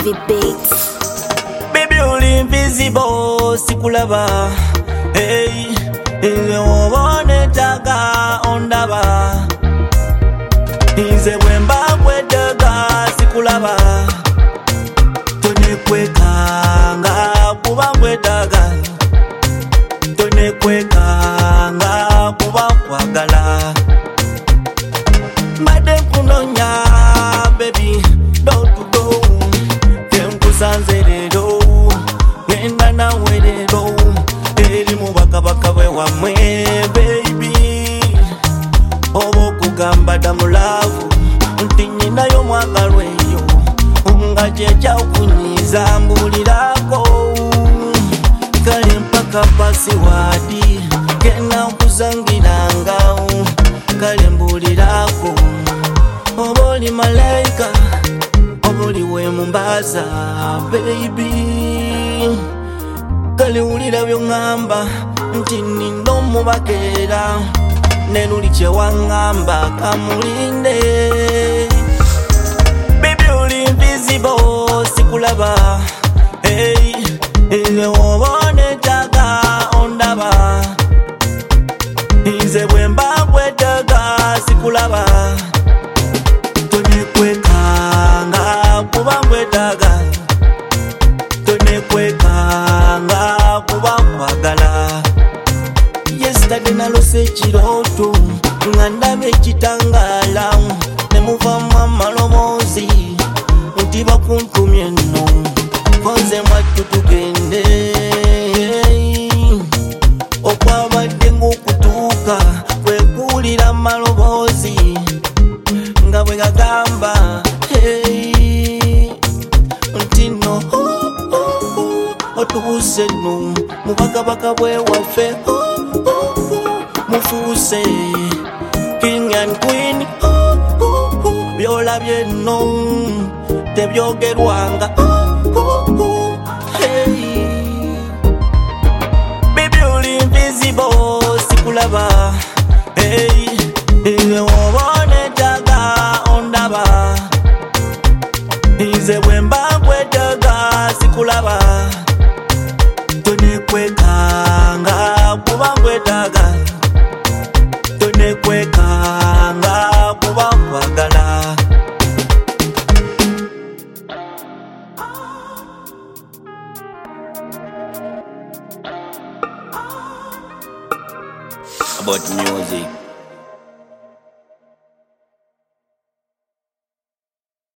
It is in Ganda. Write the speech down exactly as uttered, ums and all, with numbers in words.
Heavy beats. Baby, uli invisible, sikulaba. Hey, inze wobone taga ondaba. Inze bwemba kwetega sikulaba. Tone kwekanga kuba kwetaga. Tone kwekanga kuba kwagala. Made kunonya baby, don't to go. Tem kusanze lero, ngenda nawe lero. Eri mu bakabaka bwe wamwe baby. Obo kugamba damulavu, nti nyinayo mwagalweyo. Ungaje cha kunyiza mbulirako. Kale mpaka pasiwadi, kena kuzangiranga. Kale mbulirako. Oboli malaika, oboli we mumbaza baby. Kale ulira byongamba, nti nindo mubakera. Nenuli kye wangamba kamulinde. Baby uli invisible, sikulaba. Hey, inze wobone taga ondaba. Inze bwemba kwetega sikulaba. Tone kwekanga kuba kwetaga. Tone kwekanga kuba kwagala. Yesterday nalose ekiroto nga ndabye ekitangala. Nemuva amalomozi nti bakuntumye nno. Konze mwattu tugende. Okwabadde ng'okutuuka kwekuwulira amalobozi nga bwe gagamba hey, nti no oh, oh, oh, otuuse no mu bakabaka bwe waffe oh, oh, oh, mufuuse king and queen oh, oh, oh, byolabye no tebyogerwanga oh, oh, oh, hey. Baby uli invisible, sikulaba. Hey, inze wobone taga ondaba. Inze bwemba kwetega sikulaba. Tone kwekanga kuba kwetaga. Tone kwekanga kuba kwagala. About music.